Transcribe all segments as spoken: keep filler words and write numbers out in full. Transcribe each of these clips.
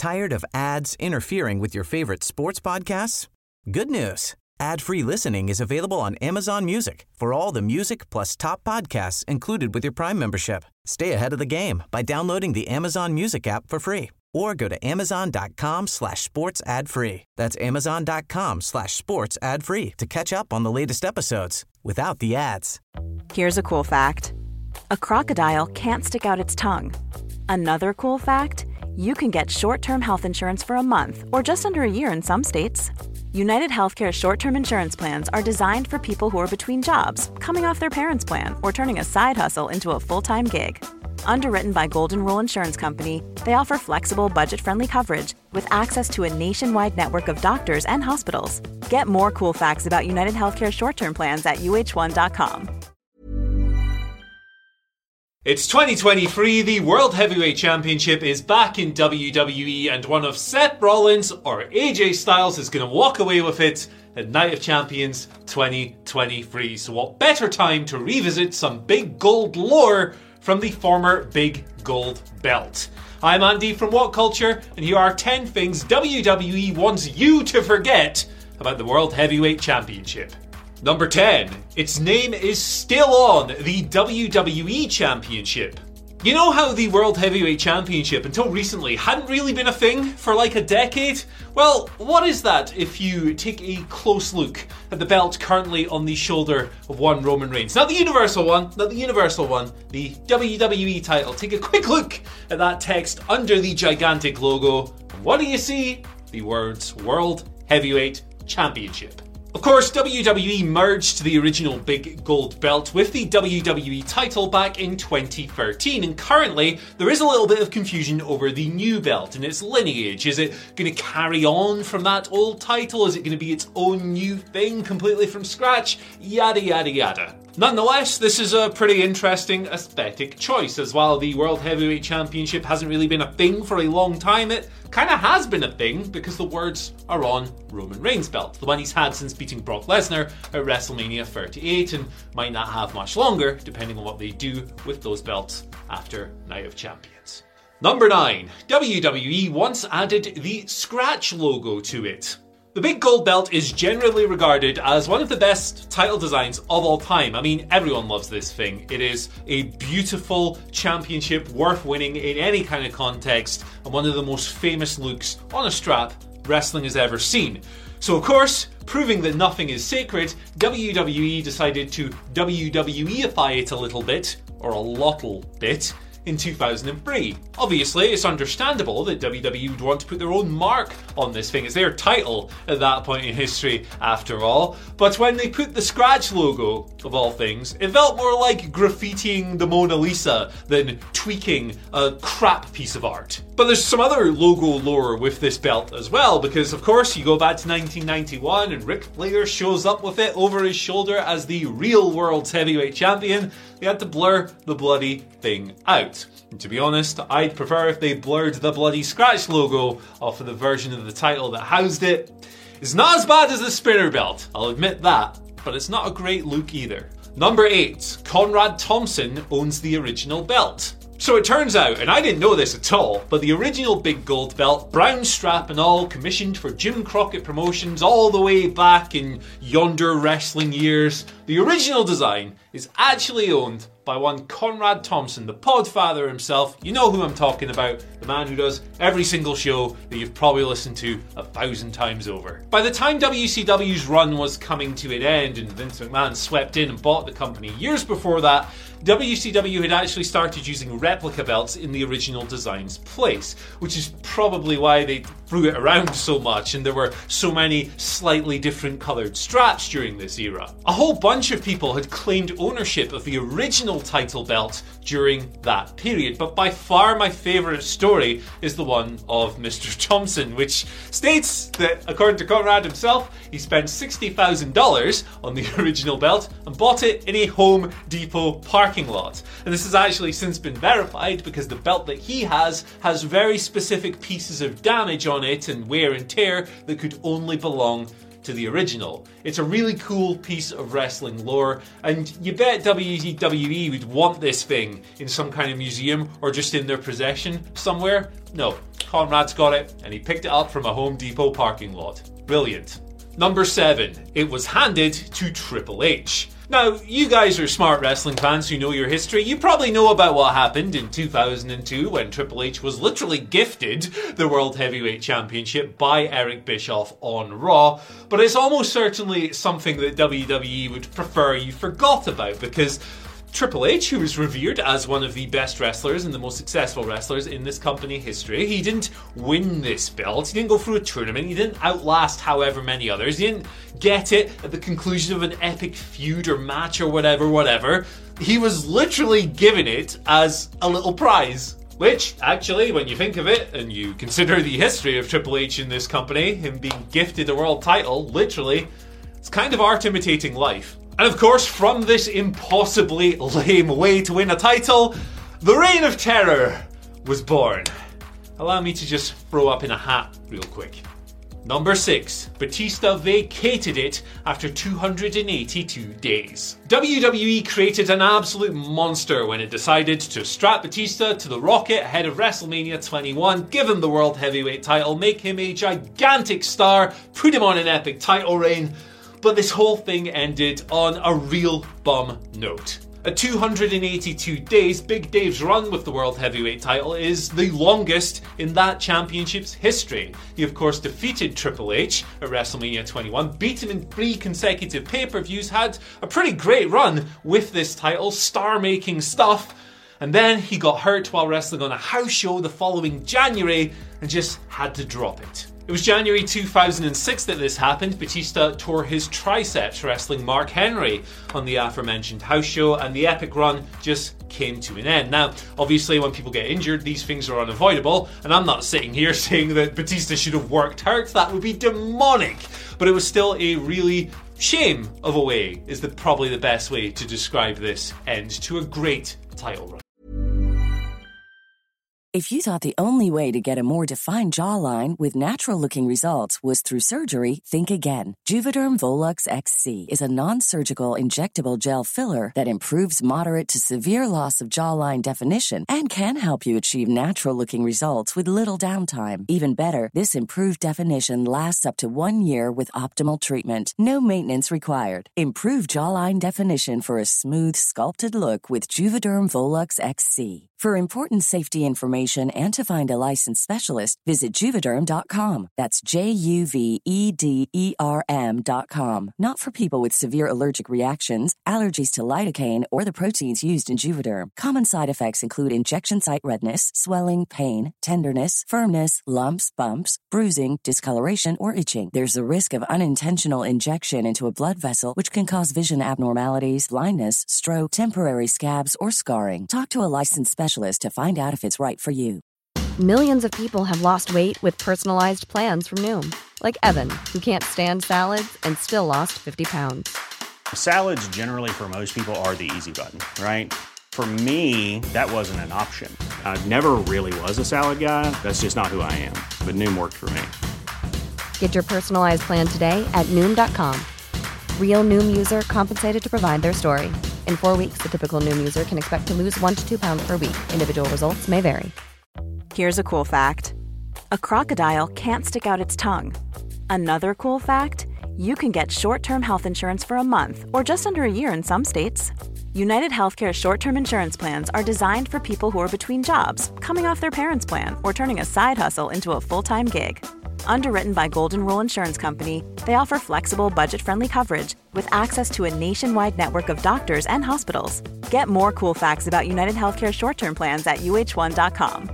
Tired of ads interfering with your favorite sports podcasts? Good news. Ad-free listening is available on Amazon Music for all the music plus top podcasts included with your Prime membership. Stay ahead of the game by downloading the Amazon Music app for free or go to amazon.com slash sports ad free. That's amazon.com slash sports ad free to catch up on the latest episodes without the ads. Here's a cool fact. A crocodile can't stick out its tongue. Another cool fact, you can get short-term health insurance for a month or just under a year in some states. United Healthcare short-term insurance plans are designed for people who are between jobs, coming off their parents' plan, or turning a side hustle into a full-time gig. Underwritten by Golden Rule Insurance Company, they offer flexible, budget-friendly coverage with access to a nationwide network of doctors and hospitals. Get more cool facts about United Healthcare short-term plans at U H one dot com. It's twenty twenty-three, the World Heavyweight Championship is back in W W E, and one of Seth Rollins or A J Styles is going to walk away with it at Night of Champions twenty twenty-three. So what better time to revisit some big gold lore from the former big gold belt. I'm Andy from What Culture, and here are ten things W W E wants you to forget about the World Heavyweight Championship. Number ten. Its name is still on the W W E Championship. You know how the World Heavyweight Championship until recently hadn't really been a thing for like a decade? Well, what is that if you take a close look at the belt currently on the shoulder of one Roman Reigns? Not the Universal one, not the Universal one, the W W E title. Take a quick look at that text under the gigantic logo. And what do you see? The words World Heavyweight Championship. Of course, W W E merged the original big gold belt with the W W E title back in twenty thirteen, and currently there is a little bit of confusion over the new belt and its lineage. Is it going to carry on from that old title? Is it going to be its own new thing completely from scratch? Yada yada yada. Nonetheless, this is a pretty interesting aesthetic choice. As while the World Heavyweight Championship hasn't really been a thing for a long time, it kind of has been a thing because the words are on Roman Reigns' belt, the one he's had since beating Brock Lesnar at WrestleMania thirty-eight, and might not have much longer depending on what they do with those belts after Night of Champions. Number nine. W W E once added the Scratch logo to it. The big gold belt is generally regarded as one of the best title designs of all time. I mean, everyone loves this thing. It is a beautiful championship worth winning in any kind of context, and one of the most famous looks on a strap wrestling has ever seen. So of course, proving that nothing is sacred, W W E decided to W W E-ify it a little bit, or a lottle bit, in two thousand three. Obviously, it's understandable that W W E would want to put their own mark on this thing. It's their title at that point in history, after all. But when they put the Scratch logo, of all things, it felt more like graffitiing the Mona Lisa than tweaking a crap piece of art. But there's some other logo lore with this belt as well, because of course you go back to nineteen ninety-one and Ric Flair shows up with it over his shoulder as the real world's heavyweight champion. They had to blur the bloody thing out. And to be honest, I'd prefer if they blurred the bloody Scratch logo off of the version of the title that housed it. It's not as bad as the spinner belt, I'll admit that, but it's not a great look either. Number eight. Conrad Thompson owns the original belt. So it turns out, and I didn't know this at all, but the original big gold belt, brown strap and all, commissioned for Jim Crockett Promotions all the way back in yonder wrestling years, the original design is actually owned by one Conrad Thompson, the Podfather himself. You know who I'm talking about, the man who does every single show that you've probably listened to a thousand times over. By the time W C W's run was coming to an end and Vince McMahon swept in and bought the company years before that, W C W had actually started using replica belts in the original design's place, which is probably why they threw it around so much and there were so many slightly different coloured straps during this era. A whole bunch of people had claimed ownership of the original title belt during that period, but by far my favourite story is the one of Mister Thompson, which states that, according to Conrad himself, he spent sixty thousand dollars on the original belt and bought it in a Home Depot parking lot. And this has actually since been verified because the belt that he has has very specific pieces of damage on it and wear and tear that could only belong to the original. It's a really cool piece of wrestling lore, and you bet W W E would want this thing in some kind of museum or just in their possession somewhere. No, Conrad's got it, and he picked it up from a Home Depot parking lot. Brilliant. Number seven, it was handed to Triple H. Now, you guys are smart wrestling fans who know your history. You probably know about what happened in two thousand two when Triple H was literally gifted the World Heavyweight Championship by Eric Bischoff on Raw. But it's almost certainly something that W W E would prefer you forgot about, because Triple H, who was revered as one of the best wrestlers and the most successful wrestlers in this company history, he didn't win this belt, he didn't go through a tournament, he didn't outlast however many others, he didn't get it at the conclusion of an epic feud or match or whatever, whatever. He was literally given it as a little prize. Which, actually, when you think of it, and you consider the history of Triple H in this company, him being gifted a world title, literally, it's kind of art imitating life. And of course, from this impossibly lame way to win a title, the Reign of Terror was born. Allow me to just throw up in a hat real quick. Number six, Batista vacated it after two hundred eighty-two days. W W E created an absolute monster when it decided to strap Batista to the rocket ahead of WrestleMania twenty-one, give him the World Heavyweight title, make him a gigantic star, put him on an epic title reign. But this whole thing ended on a real bum note. At two hundred eighty-two days, Big Dave's run with the World Heavyweight title is the longest in that championship's history. He of course defeated Triple H at WrestleMania twenty-one, beat him in three consecutive pay-per-views, had a pretty great run with this title, star-making stuff, and then he got hurt while wrestling on a house show the following January and just had to drop it. It was January two thousand six that this happened. Batista tore his triceps wrestling Mark Henry on the aforementioned house show, and the epic run just came to an end. Now, obviously, when people get injured, these things are unavoidable, and I'm not sitting here saying that Batista should have worked hurt. That would be demonic. But it was still a really shame of a way, is the, probably the best way to describe this end to a great title run. If you thought the only way to get a more defined jawline with natural-looking results was through surgery, think again. Juvederm Volux X C is a non-surgical injectable gel filler that improves moderate to severe loss of jawline definition and can help you achieve natural-looking results with little downtime. Even better, this improved definition lasts up to one year with optimal treatment. No maintenance required. Improve jawline definition for a smooth, sculpted look with Juvederm Volux X C. For important safety information and to find a licensed specialist, visit Juvederm dot com. That's J U V E D E R M dot com. Not for people with severe allergic reactions, allergies to lidocaine, or the proteins used in Juvederm. Common side effects include injection site redness, swelling, pain, tenderness, firmness, lumps, bumps, bruising, discoloration, or itching. There's a risk of unintentional injection into a blood vessel, which can cause vision abnormalities, blindness, stroke, temporary scabs, or scarring. Talk to a licensed specialist to find out if it's right for you. Millions of people have lost weight with personalized plans from Noom. Like Evan, who can't stand salads and still lost fifty pounds. Salads generally for most people are the easy button, right? For me, that wasn't an option. I never really was a salad guy. That's just not who I am. But Noom worked for me. Get your personalized plan today at Noom dot com. Real Noom user compensated to provide their story. In four weeks, the typical Noom user can expect to lose one to two pounds per week. Individual results may vary. Here's a cool fact. A crocodile can't stick out its tongue. Another cool fact, you can get short-term health insurance for a month or just under a year in some states. United Healthcare short-term insurance plans are designed for people who are between jobs, coming off their parents' plan, or turning a side hustle into a full-time gig. Underwritten by Golden Rule Insurance Company, they offer flexible, budget-friendly coverage with access to a nationwide network of doctors and hospitals. Get more cool facts about United Healthcare short-term plans at U H one dot com.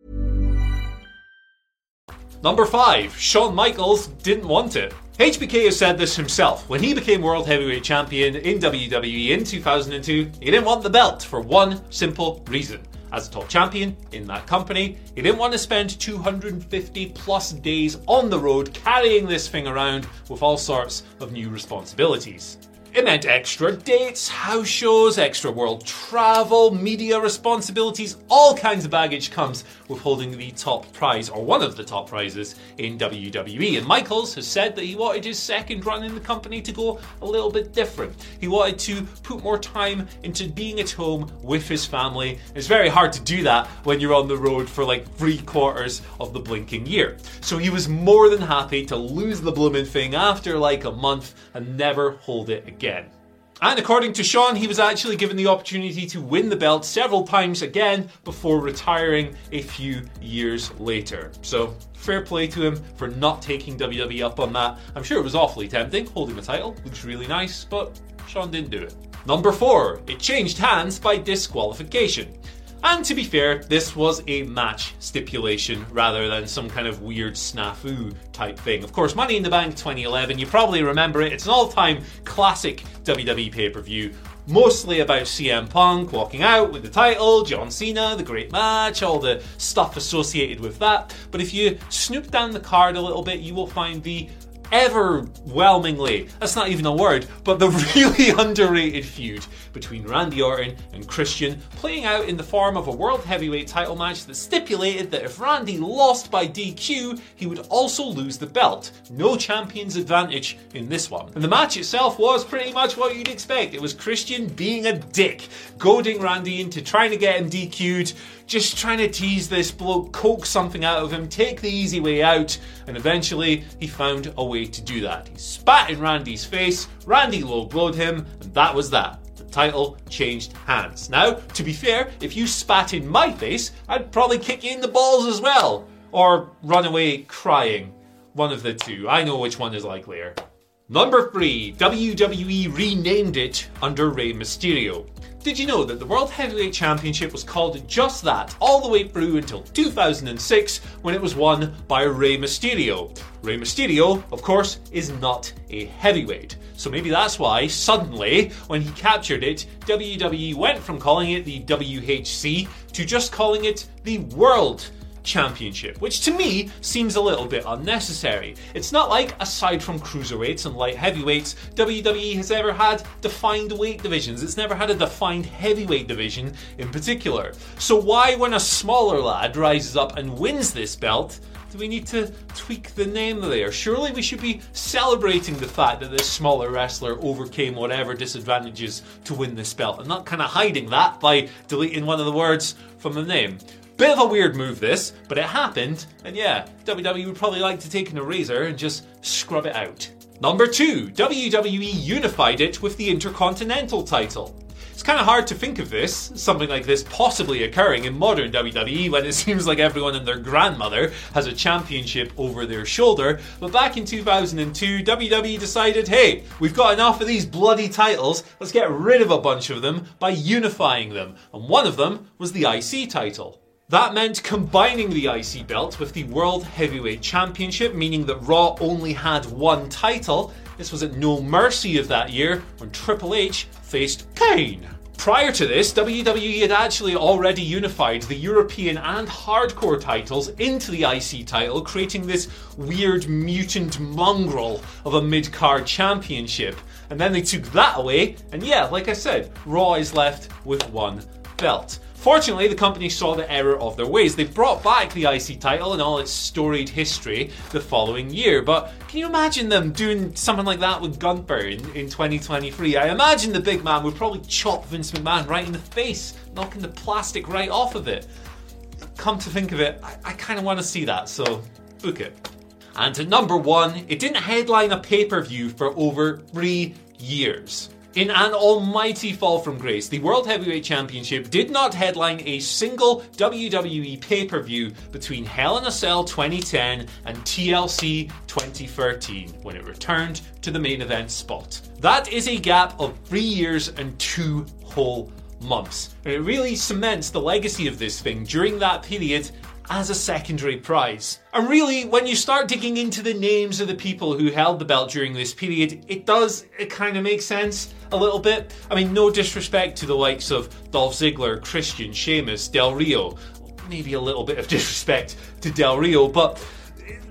Number five, Shawn Michaels didn't want it. H B K has said this himself. When he became World Heavyweight Champion in W W E in two thousand two, he didn't want the belt for one simple reason. As a top champion in that company, he didn't want to spend two hundred fifty plus days on the road carrying this thing around with all sorts of new responsibilities. It meant extra dates, house shows, extra world travel, media responsibilities, all kinds of baggage comes with holding the top prize, or one of the top prizes, in W W E. And Michaels has said that he wanted his second run in the company to go a little bit different. He wanted to put more time into being at home with his family. It's very hard to do that when you're on the road for like three quarters of the blinking year. So he was more than happy to lose the blooming thing after like a month and never hold it again. And according to Sean, he was actually given the opportunity to win the belt several times again before retiring a few years later. So fair play to him for not taking W W E up on that. I'm sure it was awfully tempting, holding the title, looks really nice, but Sean didn't do it. Number four, it changed hands by disqualification. And to be fair, this was a match stipulation rather than some kind of weird snafu type thing. Of course, Money in the Bank twenty eleven, you probably remember it. It's an all-time classic W W E pay-per-view, mostly about C M Punk walking out with the title, John Cena, the great match, all the stuff associated with that. But if you snoop down the card a little bit, you will find the overwhelmingly, that's not even a word, but the really underrated feud between Randy Orton and Christian, playing out in the form of a World Heavyweight title match that stipulated that if Randy lost by D Q, he would also lose the belt. No champion's advantage in this one. And the match itself was pretty much what you'd expect. It was Christian being a dick, goading Randy into trying to get him D Q'd, just trying to tease this bloke, coax something out of him, take the easy way out, and eventually he found a way to do that. He spat in Randy's face, Randy low-blowed him, and that was that. The title changed hands. Now, to be fair, if you spat in my face, I'd probably kick you in the balls as well. Or run away crying. One of the two. I know which one is likelier. Number three, W W E renamed it under Rey Mysterio. Did you know that the World Heavyweight Championship was called just that all the way through until two thousand six when it was won by Rey Mysterio? Rey Mysterio, of course, is not a heavyweight. So maybe that's why, suddenly, when he captured it, W W E went from calling it the W H C to just calling it the World Championship, which to me seems a little bit unnecessary. It's not like, aside from cruiserweights and light heavyweights, W W E has ever had defined weight divisions. It's never had a defined heavyweight division in particular. So why, when a smaller lad rises up and wins this belt, do we need to tweak the name there? Surely we should be celebrating the fact that this smaller wrestler overcame whatever disadvantages to win this belt, and not kind of hiding that by deleting one of the words from the name. Bit of a weird move this, but it happened, and yeah, W W E would probably like to take an eraser and just scrub it out. Number two, W W E unified it with the Intercontinental title. It's kind of hard to think of this, something like this possibly occurring in modern W W E when it seems like everyone and their grandmother has a championship over their shoulder, but back in two thousand two, W W E decided, hey, we've got enough of these bloody titles, let's get rid of a bunch of them by unifying them, and one of them was the I C title. That meant combining the I C belt with the World Heavyweight Championship, meaning that Raw only had one title. This was at No Mercy of that year when Triple H faced Kane. Prior to this, W W E had actually already unified the European and Hardcore titles into the I C title, creating this weird mutant mongrel of a mid-card championship. And then they took that away, and yeah, like I said, Raw is left with one belt. Fortunately, the company saw the error of their ways. They brought back the I C title and all its storied history the following year. But can you imagine them doing something like that with Gunther in, in twenty twenty-three? I imagine the big man would probably chop Vince McMahon right in the face, knocking the plastic right off of it. Come to think of it, I, I kind of want to see that, so book it. And at number one, it didn't headline a pay-per-view for over three years. In an almighty fall from grace, the World Heavyweight Championship did not headline a single W W E pay-per-view between Hell in a Cell twenty ten and T L C twenty thirteen, when it returned to the main event spot. That is a gap of three years and two whole months. And it really cements the legacy of this thing during that period as a secondary prize. And really, when you start digging into the names of the people who held the belt during this period, it does, it kind of makes sense a little bit. I mean, no disrespect to the likes of Dolph Ziggler, Christian, Sheamus, Del Rio. Maybe a little bit of disrespect to Del Rio, but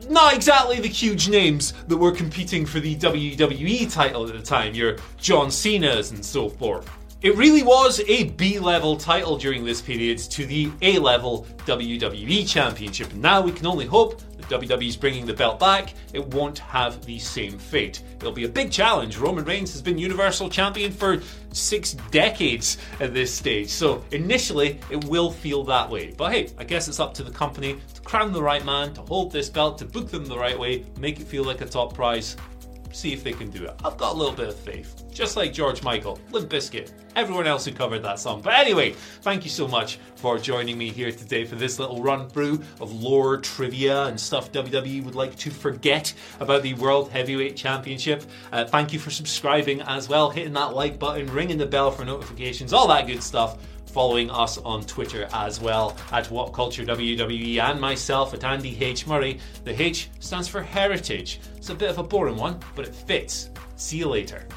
not exactly the huge names that were competing for the W W E title at the time, your John Cena's and so forth. It really was a B-level title during this period to the A-level W W E Championship, and now we can only hope that W W E's bringing the belt back, it won't have the same fate. It'll be a big challenge. Roman Reigns has been Universal Champion for six decades at this stage, so initially it will feel that way. But hey, I guess it's up to the company to crown the right man, to hold this belt, to book them the right way, make it feel like a top prize. See if they can do it. I've got a little bit of faith. Just like George Michael, Limp Bizkit, everyone else who covered that song. But anyway, thank you so much for joining me here today for this little run through of lore, trivia, and stuff W W E would like to forget about the World Heavyweight Championship. Uh, thank you for subscribing as well, hitting that like button, ringing the bell for notifications, all that good stuff. Following us on Twitter as well at What Culture W W E, and myself at Andy H. Murray. The H stands for heritage. It's a bit of a boring one, but it fits. See you later.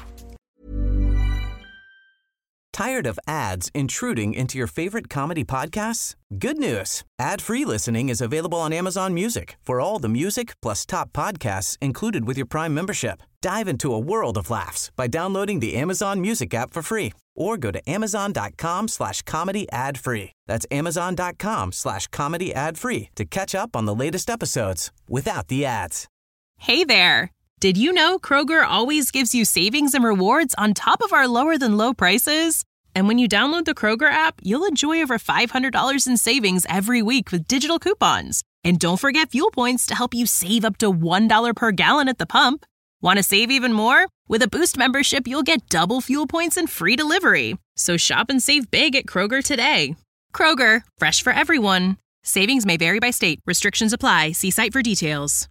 Tired of ads intruding into your favorite comedy podcasts? Good news. Ad-free listening is available on Amazon Music for all the music plus top podcasts included with your Prime membership. Dive into a world of laughs by downloading the Amazon Music app for free or go to amazon.com slash comedy ad free. That's amazon.com slash comedy ad free to catch up on the latest episodes without the ads. Hey there. Did you know Kroger always gives you savings and rewards on top of our lower than low prices? And when you download the Kroger app, you'll enjoy over five hundred dollars in savings every week with digital coupons. And don't forget fuel points to help you save up to one dollar per gallon at the pump. Want to save even more? With a Boost membership, you'll get double fuel points and free delivery. So shop and save big at Kroger today. Kroger, fresh for everyone. Savings may vary by state. Restrictions apply. See site for details.